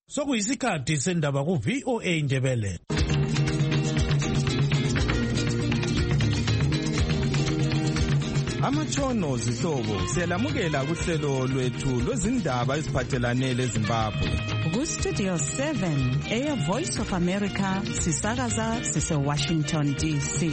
Sokuyisikhathi sendaba ku VOA Ndebele. Amatshono zihlobo siyalamukela kuhlelo lwethu lwezindaba eziphathelane leZimbabwe. Ku Studio 7 Air Voice of America sisakaza sise Washington DC.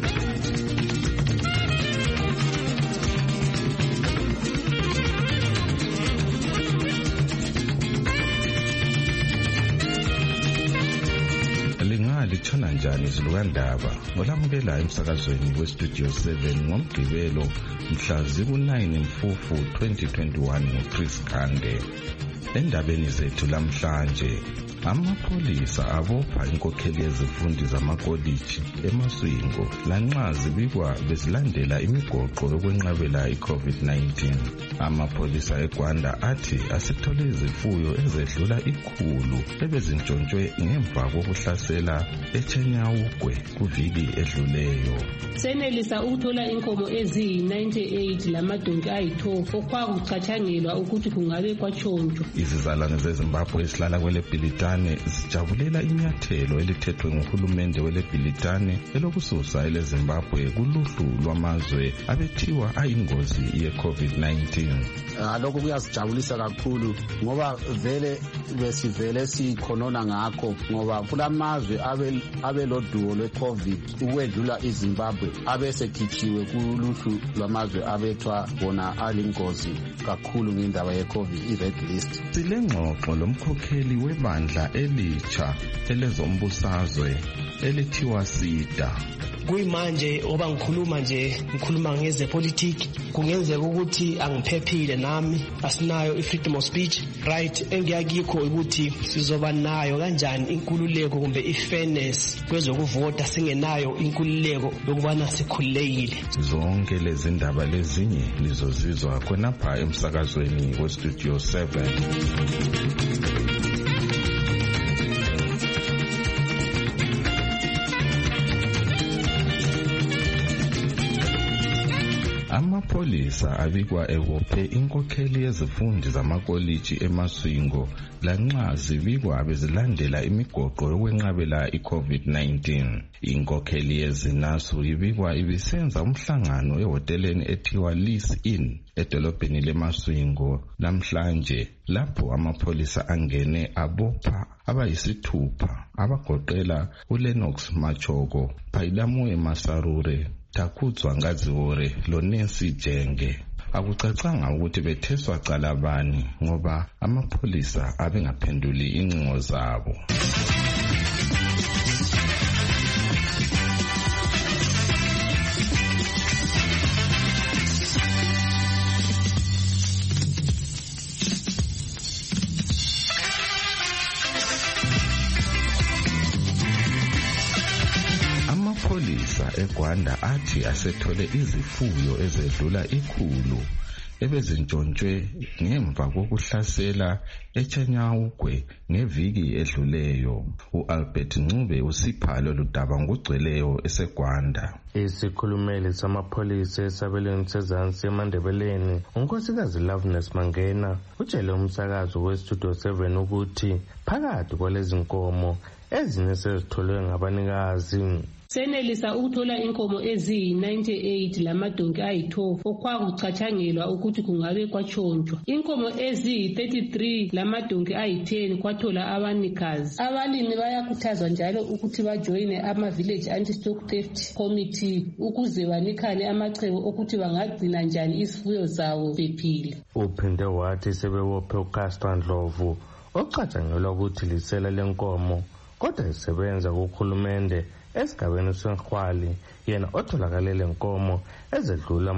Lithona njani izilukandaba olamukela emsakazweni weStudio 7 ngoMgqibelo mhla ziku-9 Mfufu 2021 noChris Khande. Endabeni zethu lamhlanje, amapholisa abopha inkokheli yezifundi zamakoliji eMaswingo lanxa zibikwa bezilandela imigoqo yokwenqabela iCovid-19. Amapholisa eGwanda athi asithole izifuyo ezedlula 100 ebezintshontshwe ngemva kokuhlasela eChenyawugwe kuviki edluleyo. Senelisa ukuthola inkomo eziyi-98 lamadonki ayi-12 okwakucathangelwa ukuthi kungabe kwatshontshwa. Izizalwane zeZimbabwe ezihlala kweleBhilitane zijabulela inyathelo elithethwe nguhulumende weleBhilitane elokususa eleZimbabwe kuluhlu lwamazwe abethiwa ayingozi ye-COVID-19. Lokho kuyasijabulisa kakhulu ngoba vele sikhonona ngakho ngoba kulamazwe abeloduwo lwe-COVID ukwedlula iZimbabwe abesekhichiwe kuluhlu lwamazwe abethwa wona alingozi kakhulu ngendaba ye-COVID i-red list. Silengxoxo lomkhokheli webandla elitsha elezombusazwe elithiwa SIDA. Kuyimanje oba ngikhuluma ngezepolitiki kungenzeka ukuthi angiphephile nami asinayo freedom of speech right engiyakikho ukuthi sizoba nayo kanjani inkululeko kumbe ifairness kwezokuvota singenayo inkululeko yokubana sikhululekile. Zonke lezi ndaba lezinye lizozizwa khonapha emsakazweni weStudio 7. Amapholisa abikwa ebophe inkokheli yezifundi zamakoliji eMaswingo lanxa zibikwa bezilandela imigoqo yokwenqabela iCovid-19. Inkokheli yezinasu ibikwa ibisenza umhlangano ehoteleni ethiwa Lease Inn edolobheni leMaswingo namhlanje lapho amapholisa angene abopha abayisithupha abagoqela uLenox Machoko, Phailamwe Masarure, Takhutswa Ngaziwore loNancy Jenge. Akucacanga ukuthi betheswa cala bani ngoba amapholisa abengaphenduli incingo zabo. Amapholisa eGwanda athi asethole izifuyo ezedlula 100 ebezintshontshwe ngemva kokuhlasela eChenyawugwe ngeviki edluleyo. uAlbert Ncube usiphalo ludaba ngugcweleyo eseGwanda. Isikhulumeli samapholisa esabelweni sezansi eMandebeleni unkosikazi Loveness Mangena utshele umsakazo weStudio 7 ukuthi phakathi kwalezi nkomo ezinye sezitholwe ngabanikazi. Senelisa ukuthola inkomo eziyi-98 lamadonki ayi-12 okwakucathangelwa ukuthi kungabe kwatshontshwa. Inkomo eziyi-33 lamadonki ayi-10 kwathola abanikazi. Abalimi bayakhuthazwa njalo ukuthi bajoyine ama-Village Anti-Stock Theft Committee ukuze banikane amacebo okuthi bangagcina njani izifuyo zawo bephile. Uphinde wathi sebebophe uCastor Ndlovu ocatshangelwa ukuthi lisela lenkomo kodwa isebenza kuhulumende esigabeni senkwali yena otholakale lenkomo ezedlula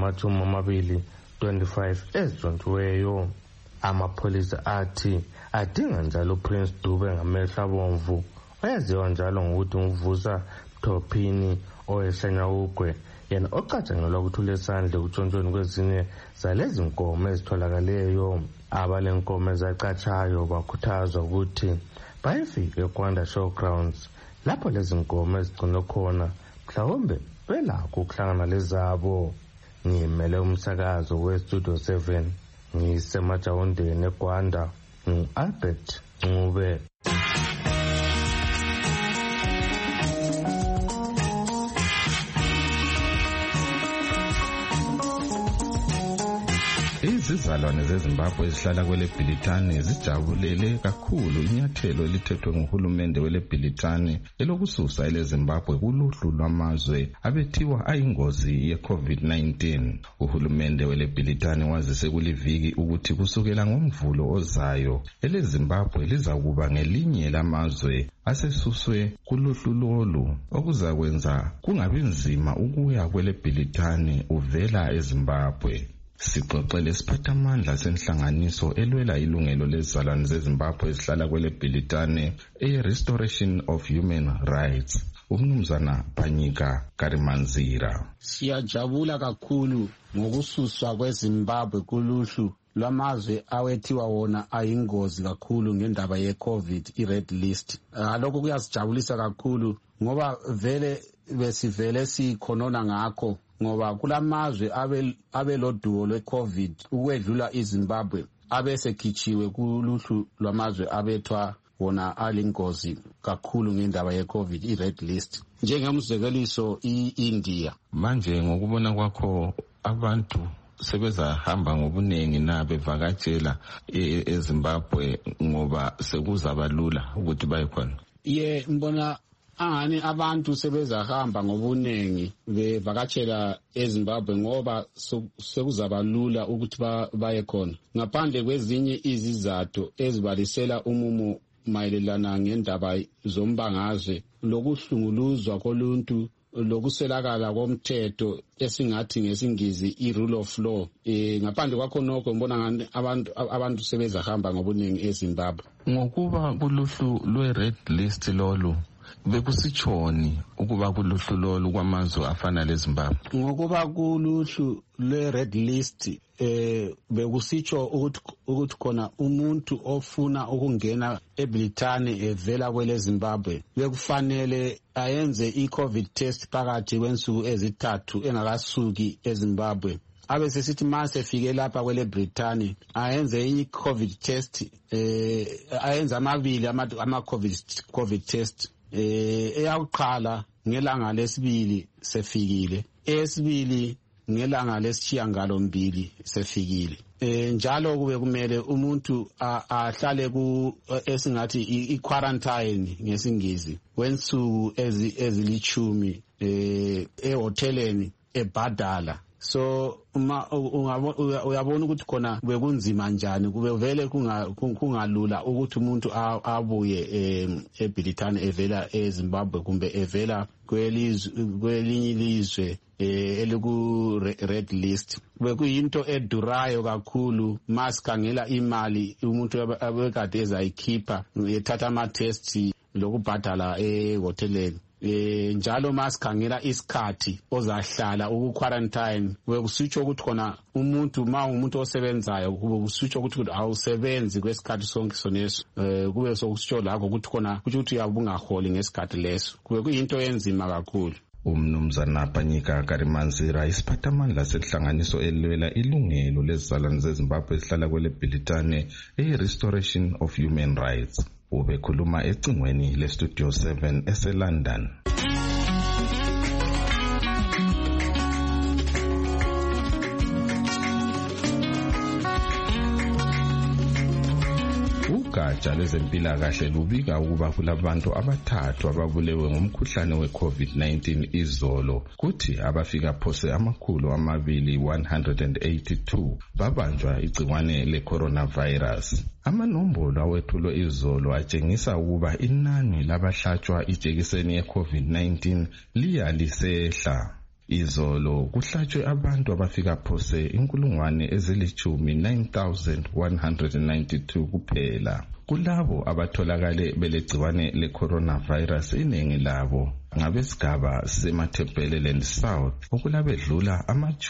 25 ezintshontshiweyo. Amapholisa athi adinga njalo Prince Dube ngamehlo abomvu oyaziwa njalo ngokuthi uVusa Mthophini oweChenyawugwe yena ocatshangelwa ukuthi ulesandla ekutshontshweni kwezinye zalezi nkomo ezitholakaleyo. Abalenkomo ezacatshayo bakhuthazwa ukuthi bayifike eGwanda Showgrounds lapho lezi nkomo ezigcinwe khona mhlawumbe belakho ukuhlangana lezabo. Ngimele umsakazo weStudio 7 ngisemajawundeni eGwanda ngu-Albert Ncube. Izizalwane zeZimbabwe ezihlala kwele Bhilitane zijabulele kakhulu inyathelo elithethwe nguhulumende wele Bhilitane elokususa eleZimbabwe kuluhlu lwamazwe abethiwa ayingozi ye-COVID-19. Uhulumende wele Bhilitane wazise kuliviki ukuthi kusukela ngoMvulo ozayo eleZimbabwe lizakuba ngelinye lamazwe asesuswe kuluhlu lolu, okuzakwenza kungabi nzima ukuya kwele Bhilitane uvela eZimbabwe. Sixoxele isiphathamandla senhlanganiso elwela ilungelo lezizalwane zeZimbabwe ezihlala kwele Bhilitane e-Restoration of Human Rights, uMnumzana Phanyika Karimanzira. Siyajabula kakhulu ngokususwa kweZimbabwe kuluhlu lwamazwe awethiwa wona ayingozi kakhulu ngendaba ye-COVID i-red list. Lokho kuyasijabulisa kakhulu ngoba vele besivele sikhonona ngakho, ngoba kulamazwe abeloduwo lwe-COVID ukwedlula iZimbabwe abesekhichiwe kuluhlu lwamazwe abethwa wona alingozi kakhulu ngendaba ye-COVID i-red list, njengemzekeliso i-India. Manje ngokubona kwakho abantu sebezahamba ngobunengi na bevakatshela eZimbabwe ngoba sekuzabalula ukuthi baye khona? Mbona angani abantu sebezahamba ngobunengi bevakatshela eZimbabwe ngoba sekuzabalula ukuthi baye khona, ngaphandle kwezinye izizathu ezibalisela umumo mayelelana ngendaba zombangazwe, lokuhlunguluzwa koluntu, lokuselakala komthetho esingathi ngesingisi i-rule of law. Ngaphandle kwakho nokho mbona ngani abantu sebezahamba ngobunengi eZimbabwe. Ngokuba kuluhlu lwe-red list lolu bekusitshoni ukuba kuluhlu lolu kwamazwe afana leZimbabwe? Ngokuba kuluhlu lwe-red list bekusitsho ukuthi khona umuntu ofuna ukungena eBhilitane evela kwele Zimbabwe bekufanele ayenze i-COVID test phakathi kwensuku ezithathu engakasuki eZimbabwe. Abe sesithi mase fike lapha kwele Britane ayenze i-COVID test, ayenze amabili ama-COVID test. Eyakuqala ngelanga lesibili sefikile, eyesibili ngelanga lesishiyagalombili sefikile. Njalo kube kumele umuntu ahlale esingathi i-quarantine ngesingisi wensuku ezilithumi ehoteleni eBadala. So uyabona ukuthi khona bekunzima njani, kube vele kungalula ukuthi umuntu abuye eBhilitane evela eZimbabwe kumbe evela kwelinye ilizwe eliku-red list. Bekuyinto edurayo kakhulu masikhangela imali umuntu abekade ezayikhipha ethatha ama-testi lokubhadala ehoteleni. Njalo masikhangela isikhathi ozahlala uku-quarantine, bekusitsho ukuthi khona umuntu umuntu osebenzayo kube kusitsho ukuthi awusebenzi kwesikhathi sonke soneso, kube sokusitsho lakho ukuthi khona ukuthi uyabe ungaholi ngesikhathi leso. Kube kuyinto enzima kakhulu. Umnumzana Phanyika Karimanzira, isiphathamandla senhlanganiso elwela ilungelo lezizalwane zeZimbabwe ezihlala kwele Bhilitane e-Restoration of Human Rights, ubekhuluma ecingweni leStudio 7 eseLondon. Ugatsha lwezempilakahle lubika ukuba kulabantu abathathu ababulewe ngomkhuhlane we-COVID-19 izolo, kuthi abafika phose 282 babanjwa igciwane le-coronavirus. Amanombolo awethulwe izolo atshengisa ukuba inani labahlatshwa ijekiseni ye-COVID-19 liya lisehla. Izolo kuhlatshwe abantu abafika phose 9,192 kuphela. Kulabo abatholakale belegciwane le-coronavirus, iningi labo ngabesigaba seMatabeleland South, okulabedlula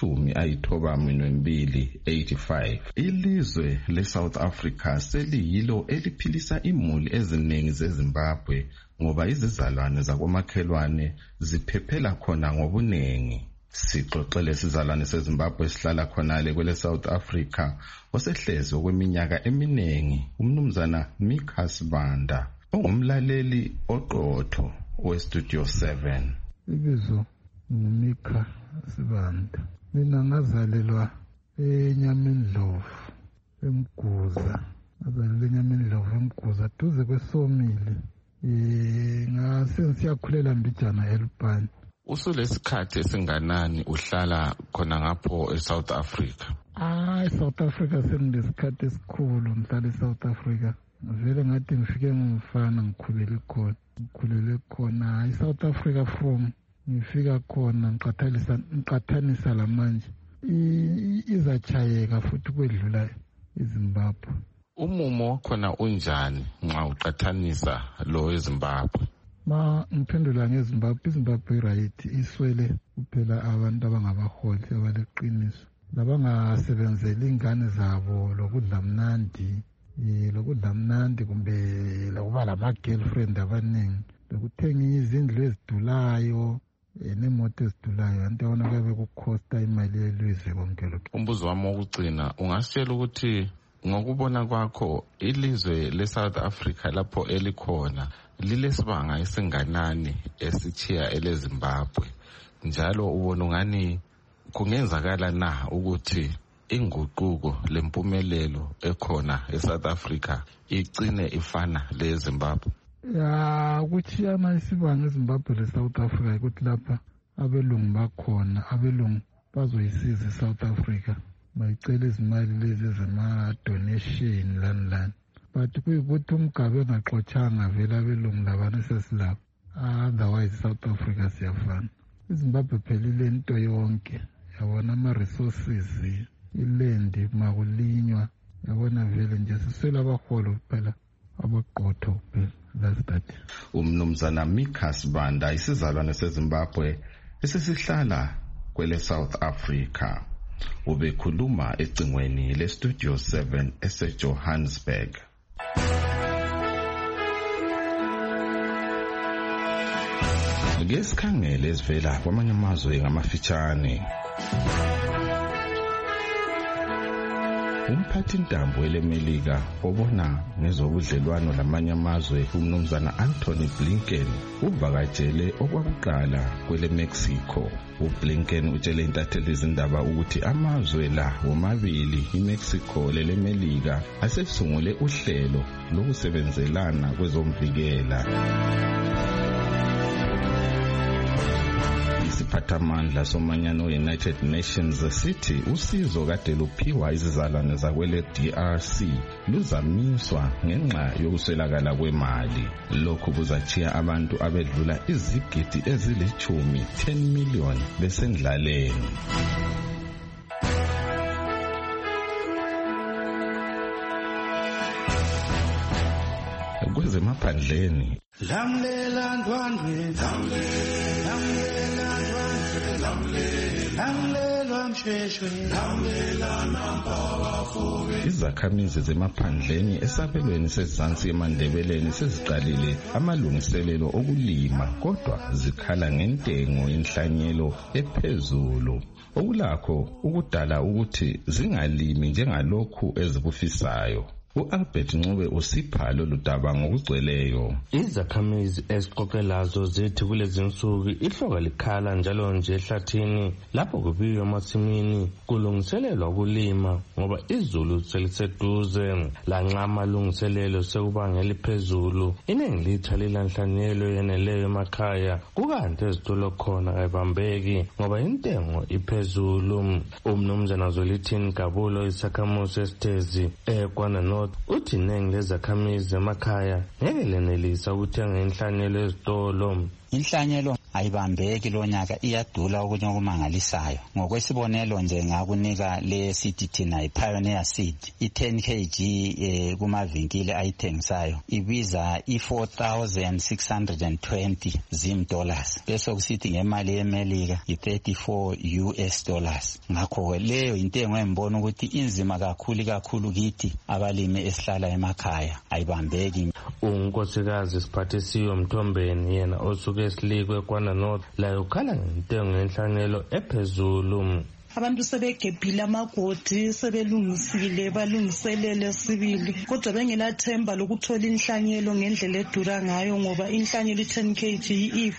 82. Ilizwe le-South Africa seliyilo eliphilisa imuli eziningi zeZimbabwe ngoba izizalwane zakomakhelwane ziphephela khona ngobunengi. Sixoxele sizalwane seZimbabwe esihlala khonale kwele South Africa osehlezi okweminyaka eminingi umnumzana Mika Sibanda ongumlaleli oqotho weStudio 7. Ibizo ngumika Sibanda. Mina ngazalelwa eNyamindlovu eMguza. Ngazalelwa eNyamindlovu eMguza duze kweSomile. Ngasengiyakhulela Mbijana eLupane. Usulesikhathi esinganani uhlala khona ngapho eSouth Africa? eSouth Africa sengilesikhathi esikhulu ngihlala eSouth Africa. Vele ngathi ngifike ngumfana ngikhulele khona eSouth Africa from ngifika khona ngiqathanisa lamanje izachayeka futhi kwedlula iZimbabwe. Umumo wakhona unjani nxa uqathanisa lo eZimbabwe? Ma ngiphendula ngeZimbabwe, iZimbabwe right iswele kuphela abantu abangabaholi abaleqiniso labangasebenzeli ingane zabo lokudla mnandi kumbe lokuba lama-girlfriend abaningi lokuthenga izindlu ezidulayo nemoto ezidulayo anti yona kuyabe kukhosta imali yelizwe konke lokho. Umbuzo wami wokugcina ungasitshela ukuthi ngokubona kwakho ilizwe leSouth Africa lapho elikhona lilesibanga esinganani esithiya eleZimbabwe, njalo ubona ungani kungenzakala na ukuthi inguquko lempumelelo ekhona eSouth Africa igcine ifana leZimbabwe? Kuchiyana isibanga eZimbabwe leSouth Africa ukuthi lapha abelungu bakhona, abelungu bazoyisiza eSouth Africa bayicela izimali lezi zema-donation lani. But kuyikuthi umgabe engaxotshanga vele abelungu labana sesilapha. Otherwise South Africa siyafana. iZimbabwe phelile into yonke. Yabona ama-resources, ilendi makulinywa. Yabona vele nje siswela abaholo kuphela abaqotho kuphela. That's that. Umnumzana Mika Sibanda isizalwane seZimbabwe esisihlala kwele South Africa. Ubekhuluma ecingweni leStudio 7 eseJohannesburg. Ngesikhangele esivela kwamanye amazwe ngamafitshane. Umphathi ntambo elemelika obona ngezobudlelwano lamanye amazwe umnumzana Anthony Blinken uvakatshele okwakuqala kwele Mexico. uBlinken utshele intatheli izindaba ukuthi amazwe la womabili iMexico lelemelika asesungule uhlelo lokusebenzelana kwezomvikela. Isiphathamandla somanyano United Nations sithi usizo kade luphiwa izizalwane zakwele DRC luzamiswa ngenxa yokuswelakala kwemali. Lokhu kuzachiya abantu abedlula izigidi ezili-10 million besendlaleni. Kwezemaphandleni lamlela ndwandwe lamlela msheshwe lamlela nampawafube. Izakhamizi zemaphandleni esabelweni sezansi eMandebeleni seziqalile amalungiselelo okulima kodwa zikhala ngentengo yenhlanyelo ephezulu okulakho ukudala ukuthi zingalimi njengalokhu ezikufisayo. uAlbert Ncube usipha lolu daba ngokugcweleyo. Izakhamizi esiqoqelazo zithi kulezi nsuku ihloka likhala njalo nje ehlathini lapho kubiyo emasimini kulungiselelwa ukulima ngoba izulu seliseduze. Lanxa amalungiselelo sekubangela phezulu iningi lithalila inhlanyelo yeneleyo emakhaya kukanti ezitolo khona ayibambeki ngoba intengo iphezulu. Umnumzana Zwelithini Kabulo isakhamuzi esitezi ekwana North uthi iningi lezakhamizi emakhaya ngeke lenelisa ukuthenga inhlanyelo ezitolo. Inhlanyelo ayibambeki lo nyaka iyadula okunye okumangalisayo. Ngokwesibonelo nje ngakunika le seed thina iPioneer seed i10 kg kumavinkile ayithengisayo ibiza $4,620 zim dollars. Bese kusithi ngemali yeMelika $34. Ngakho leyo intengo embona ukuthi inzima kakhulu kithi abalimi esihlala emakhaya ayibambeki. Unkosikazi Siphathisiwe Mthombeni yena osuke esilikwe kwana eMpuma North layo khala ngentengo yenhlanyelo ephezulu. Abantu sebegebhile amagodi sebelungisile balungiselele sibili kodwa bengelathemba lokuthola inhlanyelo ngendlela edura ngayo ngoba inhlanyelo 10 kg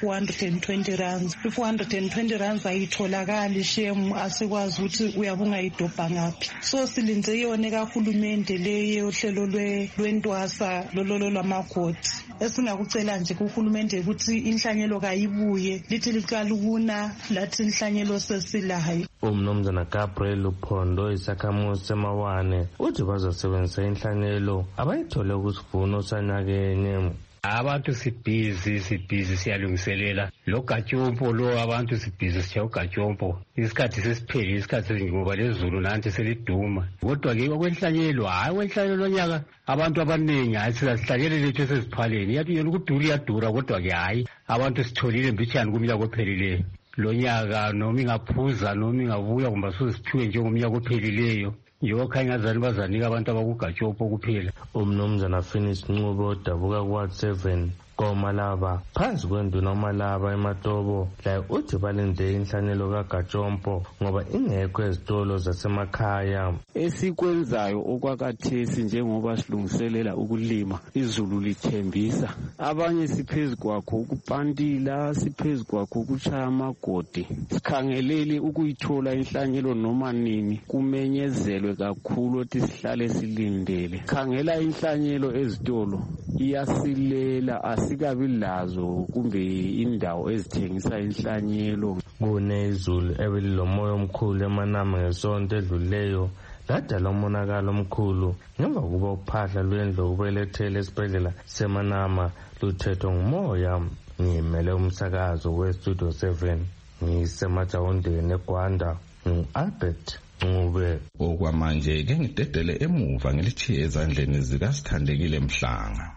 i420 rands. 420 rands ayitholakali shemu asikwazi ukuthi uyabunga idobha ngaphi. So silinde yone kahulumende leyo uhlelo lwentwasa lololo lwamagodi. Esingakucela nje kuhulumende ukuthi inhlanyelo kayibuye lithi likalukuna lathi inhlanyelo sesilayo. Umnumzana Gabriel Uphondo isakhamuzi semawane uthi bazosebenzisa inhlanyelo abayithole kusivuno sanyakenye. Abantu sibhizi siyalungiselela lo gatshompo lo abantu sibhizi siya ugatshompo isikhathi sesipheli isikhathi ngoba lezulu nanti seliduma kodwa ke okwenhlanyelo okwenhlanyelo nyaka abantu abaningi sihlanyele lethu sesiphaleni yathi ukudura kodwa ke abantu sitholile mbitshani kumnyaka ophelileyo lo nyaka noma ingaphuza noma ingabuya kumbe sosiphiwe njengomnyaka ophelileyo yokhanyazani bazanika abantu abakugatshopho kuphela. Umnumzana Finis Ncubo odabuka kuWard 7 koMalaba phansi kwenduna uMalaba eMatobo la uthi balinde inhlanyelo kaGatshompo ngoba ingekho ezitolo zasemakhaya. Esikwenzayo okwakathesi njengoba silungiselela ukulima izulu lithembisa abanye siphezulu kwakho ukupantila siphezulu kwakho ukuchaya amagodi sikhangeleli ukuyithola inhlanyelo noma nini kumenyezelwe kakhulu ukuthi sihlale silindele. Khangela inhlanyelo ezitolo iyasilela asikabi lazo kumbe indawo ezithengisa inhlanyelo. Kunezulu ebelilomoya omkhulu eManama ngesonto edluleyo ladala umonakalo omkhulu ngemva kuba uphahla lwendlu okubelethele esibhedlela seManama luthethwa ngumoya. Ngimele umsakazo weStudio 7 ngisemajawundeni eGwanda Albert Ncube. Okwamanje ke ngidedele emuva ngilithiye ezandleni zikaSithandekile Mhlanga.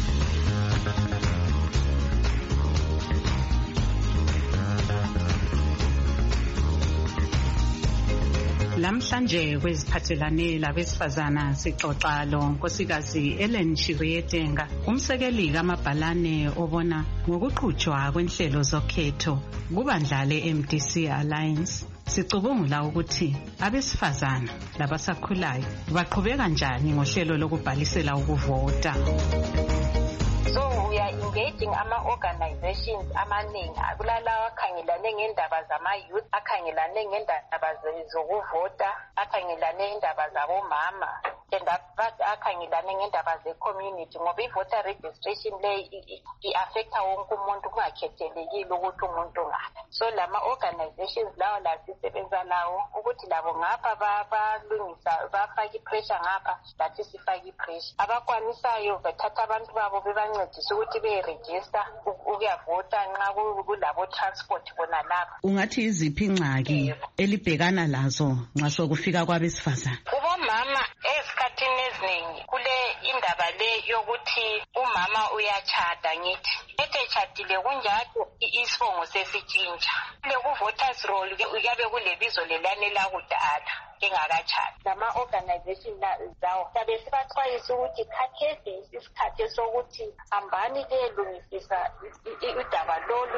Lamhlanje kweziphathelane labesifazana sixoxa lo nkosikazi Ellen Shiriyetenga umsekeli kaMabhalane obona ngokuqhutshwa kwenhlelo zokhetho kubandla leMDC Alliance. Sicubungula ukuthi abesifazana labasakhulayo baqhubeka njani ngohlelo lokubhalisela ukuvota. So we are engaging ama-organizations amaningi kulalawa akhangelane ngendaba zama-youth, akhangelane ngendaba zokuvota, akhangelane ngendaba zabomama, and akhangelane ngendaba ze-community ngoba i-voter registration le i-affecta wonke umuntu kungakhethelekile ukuthi umuntu ngaphi. So lama-organizations lawo lasisebenza lawo ukuthi labo ngapha balungisa bafake i-pressure ngapha lathi sifake i-pressure. Abakwanisayo bethatha abantu babo bebancedisa ukuthi be-register ukuyavota nxa kulabo transport bona lapha. Ungathi iziphi ingxaki elibhekana lazo nxa sokufika kwabesifazana? Kubomama esikhathini eziningi kule indaba le yokuthi umama uyachada ngithi etshadile kunjalo isibongo sesitshintsha le ku-voters roll kuyabe kulebizo lelane lakudala engakachadi. Lama-organization zawo sabe sibaxwayisa ukuthi khathesi isikhathi sokuthi hambani lelungisisa udaba lolu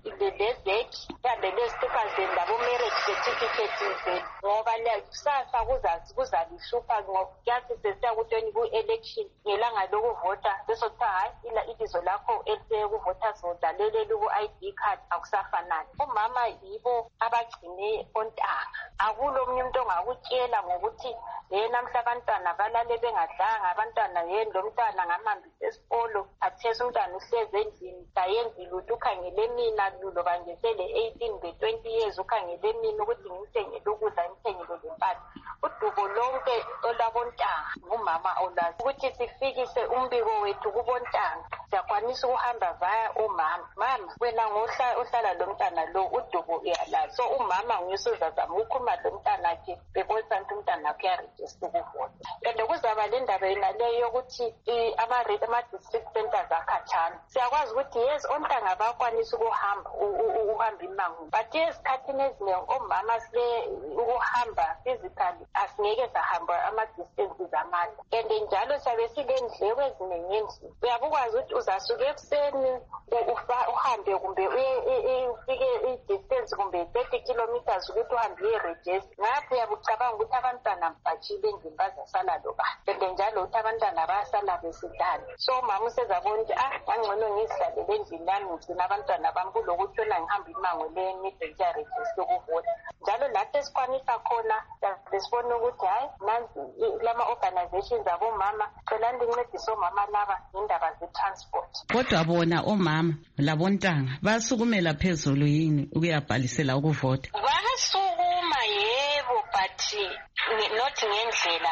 lezeki kambe lezithupha zenu labo-marriage certificate zenu ngoba kusasa kuzalihlupha ngokuyazi sesiyakutweni ku-election ngelanga lokuvota besokuthiwa hayi ibizo lakho elikuvoters roll laleli ku-ID card akusafanani. Omama yibo abagcine ontanga. Akulo omunye umuntu ongakutshela ngokuthi namhla abantwana balale bengadlanga, abantwana lo mntwana ngamhambisa esikolo athesa umntwana uhlezi endlini kayenzi lutho ukhangele mina loba ngesele 18 be-20 years ukhangele mina ukuthi ngimthengele ukudla ngimthengele lempahla. Udubo lonke olabontanga ngumama olazi ukuthi sifikise umbiko wethu kubontanga siyakwanisa ukuhamba vaya umama. Mama wena ngohlala lo mntana lo udubo uyalazi. So umama ngiyusuzazama ukukhuluma lo mntana akhe bebonisa ukuthi umntana akhe uyarejista ukuvota. And kuzaba le ndaba yena leyo yokuthi ama-district centers akhatshana. Siyakwazi ukuthi yes ontanga bakwanisa ukuhamba imango but esikhathini eziningi omama sile ukuhamba physically asingeke sahamba ama-distances amade and njalo siyabe silendleko eziningi endlini. Uyabukwazi ukuthi uzasuka ekuseni uhambe kumbe ufike i-distance kumbe 30 kilometers ukuthi uhambe uye-register. Ngapho uyabucabanga ukuthi abantwana mbajile endlini bazasala loba and njalo ukuthi abantwana bayasala besidlala. So mama usezabona ukuthi ngangcono ngizihlalele endlini yami ngigcina abantwana bami kulokuthi yona ngihamba imango le-emide ngiya-register ukuvota. Njalo lapho esikwanisa khona besibona ukuthi hayi nanzi lama-organizations abomama celani lincedise omama laba ngendaba ze-transport. Kodwa bona omama labontanga basukumela phezulu yini ukuyabhalisela ukuvota? Basukuma yebo, but not ngendlela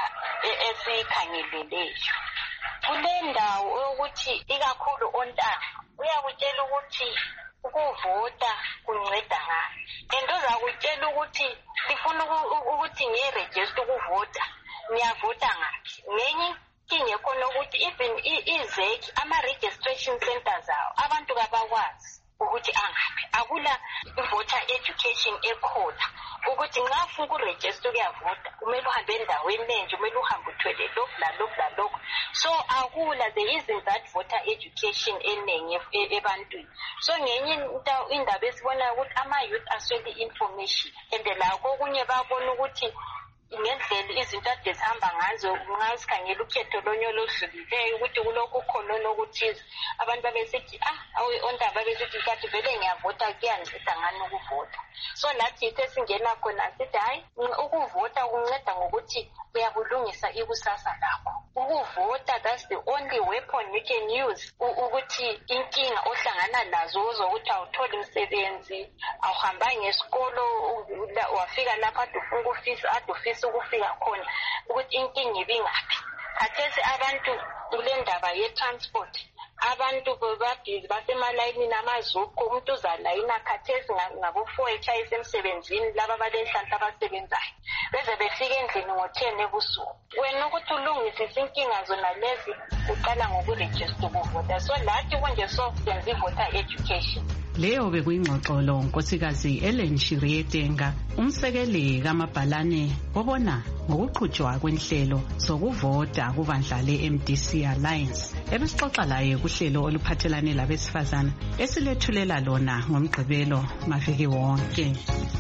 esiyikhangeleleyo. Kule ndawo yokuthi ikakhulu ontanga uyakutshela ukuthi ukuvota kunceda ngani, and uzakutshela ukuthi ngifuna ukuthi ngiye-register ukuvota, ngiyavota ngaphi. Ngenye inkinga ekhona ukuthi even izeki ama-registration centers awo abantu kabakwazi ukuthi angaphi. Akula voter education ekhona ukuthi nxa ufuna ukurejista ukuyavota kumele uhambe endaweni enje, kumele uhambe uthwele lokhu lalokhu lalokhu. So akula, there isn't that voter education eningi ebantwini. So ngenye indaba esibonayo ukuthi ama-youth aswele information, and lakho okunye babona ukuthi ngendlela izinto ade zihamba ngazo nxa sikhangela ukhetho lonyolo oludlulileyo ukuthi kulokhu khona okuthize abantu babesithi ontanga babesithi kathi vele ngiyavota kuyanceda ngani ukuvota. So lathi yitho esingena khona sithi hayi ukuvota kunceda ngokuthi uyakulungisa ikusasa lakho. Ukuvota, that's the only weapon you can use ukuthi inkinga ohlangana nazo uzokuthi awutholi umsebenzi, awuhamba ngesikolo wafika lapha ade ufisa ukufika khona ukuthi inkinga ibingaphi. Khathesi abantu kule ndaba ye-transport abantu babhizi basemalayinini amazuku, umuntu uzalayina khathesi ngabo-4 etshayisa emsebenzini laba balenhlanhla abasebenzayo beze befike endlini ngo-10 ebusuku. Wena ukuthi ulungisise inkinga zona lezi uqala ngokurejista ukuvota. So lathi konje senza i-voter education. Leyo bekuyingxoxolo nkosikazi Ellen Shirietenga, umsekeli kamabhalane obona ngokuqhutshwa kwenhlelo sokuvota kubandla le-MDC Alliance. Ebesixoxa laye kuhlelo oluphathelane labesifazana esilethulela lona ngomgqibelo maviki wonke.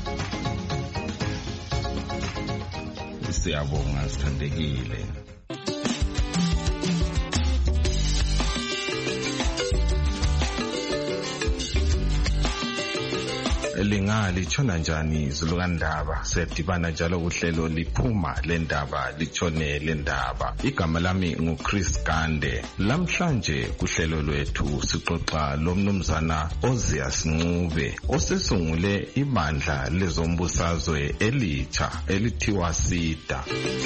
Siyabonga sithandekile. Lingali tshona njani izulu kandaba, sedibana njalo kuhlelo liphuma lendaba litshone lendaba. Igama lami nguChris Gande. Lamhlanje kuhlelo lwethu sixoxa lomnumzana Ozias Ncube osesungule ibandla lezombusazwe elitsha elithiwa SIDA.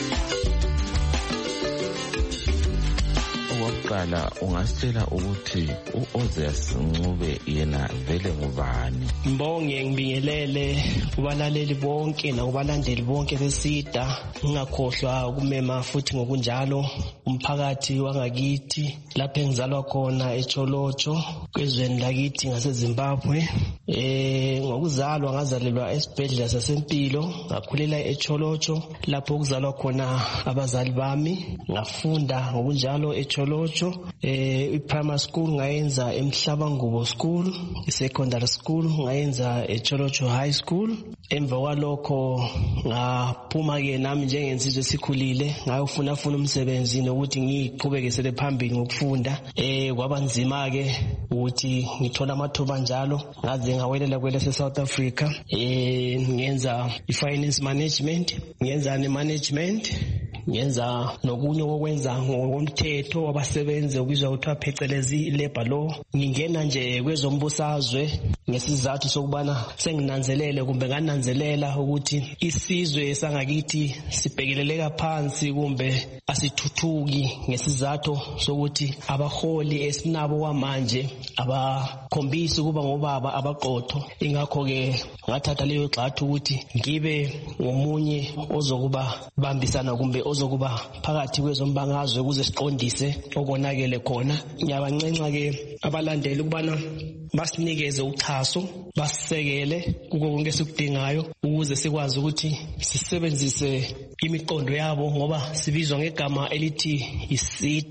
Okwaqala ungasitshela ukuthi uOzias Ncube yena vele ngubani? Mbonge ngibingelele kubalaleli bonke nakubalandeli bonke beSIDA, ngingakhohlwa ukumema futhi ngokunjalo umphakathi wangakithi lapho engizalwa khona eCholocho kwezweni lakithi ngaseZimbabwe. Ngokuzalwa ngazalelwa esibhedlela sasempilo, ngakhulela eCholocho lapho kuzalwa khona abazali bami. Ngafunda ngokunjalo eCholocho, i-primary school ngayenza eMhlabangubo School, i-secondary school ngayenza eCholocho High School. Emva kwalokho ngaphuma-ke nami njengensizwe esikhulile ngayofuna umsebenzi nokuthi ngiqhubekisele phambili ngokufunda. Kwaba nzima-ke ukuthi ngithola amathuba njalo, ngaze ngawelela kwelase-South Africa. Ngenza i-finance management, ngenza ne-management, ngenza nokunye okwenza ngokomthetho wabasebenzi okubizwa kuthiwa phecelezi i-labor law. Ngingena nje kwezombusazwe ngesizathu sokubana senginanzelele kumbe ngananzelela ukuthi isizwe sangakithi sibhekeleleka phansi kumbe asithuthuki ngesizathu sokuthi abaholi esinabo kwamanje abakhombisi ukuba ngobaba abaqotho. Ingakho-ke ngathatha leyo gxathu ukuthi ngibe ngomunye ozokuba bambisana kumbe ozokuba phakathi kwezombangazwe ukuze siqondise okonakele khona. Ngiyabancenca-ke abalandeli ukubana basinikeze uchaso, basisekele kuko konke esikudingayo ukuze sikwazi ukuthi sisebenzise imiqondo yabo, ngoba sibizwa ngegama elithi iSIDA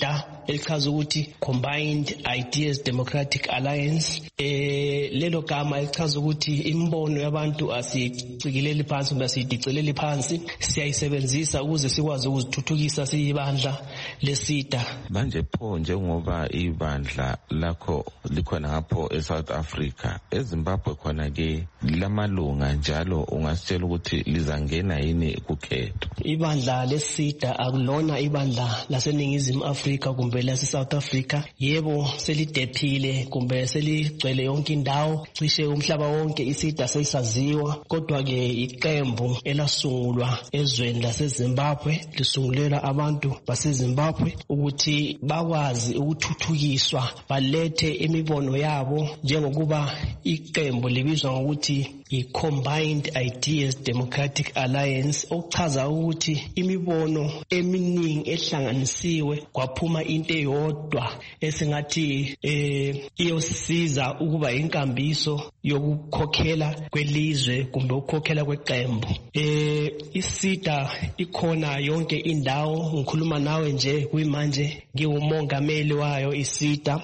elichaza ukuthi Combined Ideas Democratic Alliance. Lelo gama elichaza ukuthi imbono yabantu asicikileli phansi kumbe asidiceleli phansi, siyayisebenzisa ukuze sikwazi ukuzithuthukisa siyibandla lesida. Manje pho njengoba ibandla lakho likhona ngapho eSouth Africa, eZimbabwe khona ke lamalunga njalo ungasitshela ukuthi lizangena yini kukhetho? Ibandla lesida akulona ibandla laseNingizimu Afrika kumbe lase-South Africa. Yebo selidephile kumbe seligcwele yonke indawo, cishe umhlaba wonke isida sesaziwa, kodwa ke iqembu elasungulwa ezweni laseZimbabwe lisungulela abantu baseZimbabwe ukuthi bakwazi ukuthuthukiswa, balethe imibono yabo, njengokuba iqembu libizwa ngokuthi i-Combined Ideas Democratic Alliance, okuchaza ukuthi imibono eminingi ehlanganisiwe kwaphuma into eyodwa esingathi iyosiza ukuba inkambiso yokukhokhela kwelizwe kumbe ukukhokhela kweqembu. Isida ikhona yonke indawo, ngikhuluma nawe nje kuyimanje ngiwumongameli wayo isida.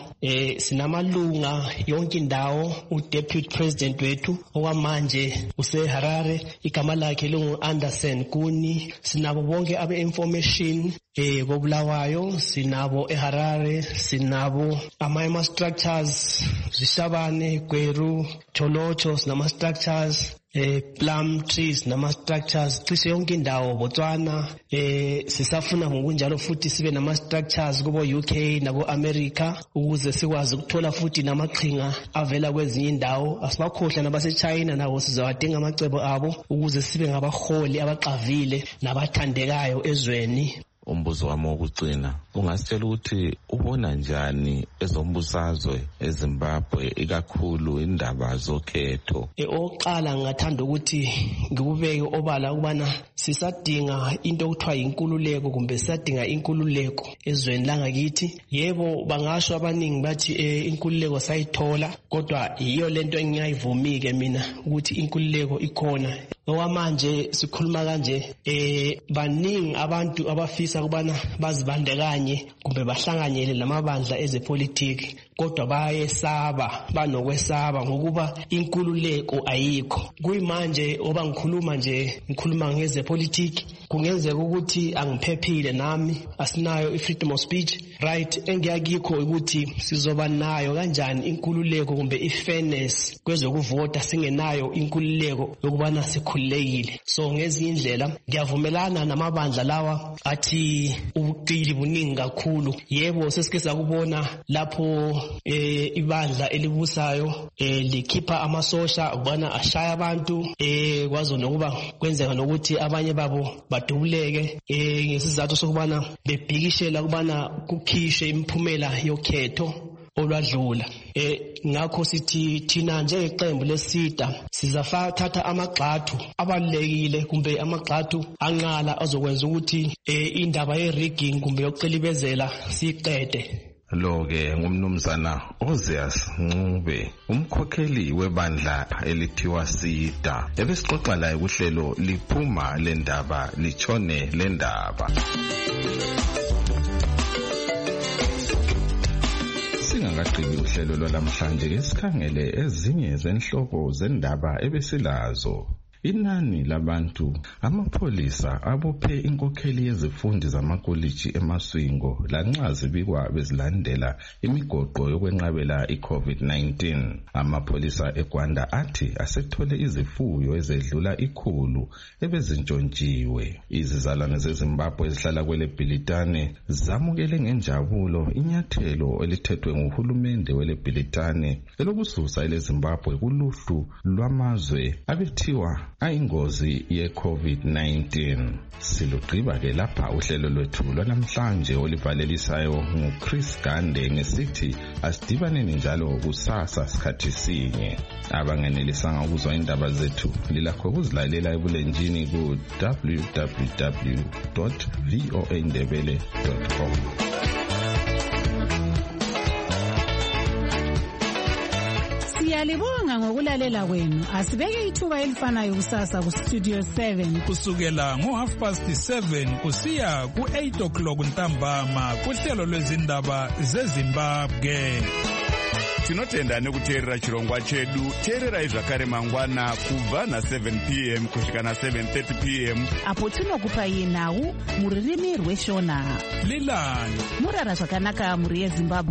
Sinamalunga yonke indawo. U-Deputy President wethu okwamanje useHarare, igama lakhe lingu-Anderson Kuni. Sinabo bonke abe-information koBulawayo, sinabo eHarare, sinabo ama-structures Zishabane, Gweru, Cholocho, sinama-structures Plum Trees nama-structures cishe yonke indawo. Botswana sisafuna ngokunjalo futhi sibe nama-structures kubo UK nabo America ukuze sikwazi ukuthola futhi namaqhinga avela kwezinye indawo. Asibakhohlwa nabase-China nabo sizawadinga amacebo abo ukuze sibe ngabaholi abaxavile nabathandekayo ezweni. Umbuzo wami wokugcina, ungasitshela ukuthi ubona njani ezombusazwe eZimbabwe ikakhulu indaba zokhetho? Oqala ngingathanda ukuthi ngikubeke obala ukubana sisadinga into okuthiwa inkululeko kumbe sisadinga inkululeko ezweni langakithi. Yebo bangasho abaningi bathi inkululeko sayithola, kodwa yiyo lento engingayivumi-ke mina ukuthi inkululeko ikhona. Okwamanje sikhuluma kanje, baningi abantu abafisa ukubana bazibandekanye kumbe bahlanganyele namabandla ezepolitiki, kodwa bayesaba, banokwesaba ngokuba inkululeko ayikho. Kuyimanje oba ngikhuluma ngezepolitiki, kungenzeka ukuthi angiphephile nami, asinayo i-freedom of speech right. Engiyakikho ukuthi sizoba nayo kanjani inkululeko kumbe i-fairness kwezokuvota singenayo inkululeko yokubana sikhululekile. So ngezinye indlela ngiyavumelana namabandla lawa athi ubuqili buningi kakhulu. Yebo sesike sakubona lapho ibandla elibusayo likhipha amasosha ukubana ashaya abantu, kwazo nokuba kwenzeka nokuthi abanye babo badubuleke ngesizathu sokubana bebhikishela ukubana kukhishwe imiphumela yokhetho olwadlula. Ngakho sithi thina njengeqembu lesida sizathatha amagxathu abalulekile kumbe amagxathu anqala azokwenza ukuthi indaba ye-rigging kumbe yokuqilibezela siqede. Lo-ke ngumnumzana Ozias Ncube, umkhokheli webandla elithiwa SIDA. Ebesixoxa laye kuhlelo liphuma lendaba litshone lendaba. Singakaqhibi uhlelo lwalamhlanje ke sikhangele ezinye zenhloko zendaba ebesilazo. Inani labantu amapholisa abophe inkokheli yezifundi zamakoliji eMaswingo lanxa zibikwa bezilandela imigoqo yokwenqabela iCovid-19. Amapholisa eGwanda athi asethole izifuyo ezedlula 100 ebezintshontshiwe. Izizalwane zeZimbabwe ezihlala kwele Bhilitane zamukele ngenjabulo inyathelo elithethwe nguhulumende wele Bhilitane elokususa eleZimbabwe kuluhlu lwamazwe abethiwa ayingozi ye-COVID-19. Silugqiba ke lapha uhlelo lwethu lwanamhlanje olivalelisayo nguChris Gande ngesithi asidibaneni njalo kusasa sikhathi sinye. Abangenelisanga ukuzwa indaba zethu lilakho ukuzilalela ebulenjini ku www.voandebele.com. Siyalibonga ngokulalela kwenu. Asibeke ithuba elifanayo kusasa ku Studio 7 kusukela ngo7:30 kusiya ku8 ntambama kuhlelo lwezindaba zeZimbabwe. Tinotenda nekuteerera chirongwa chedu. Teererai zvakare mangwana kubva na7 p.m. kusvika na7:30 p.m. apo tinokupai nhau muririmi rweshona. Lilani murara zvakanaka muri yeZimbabwe.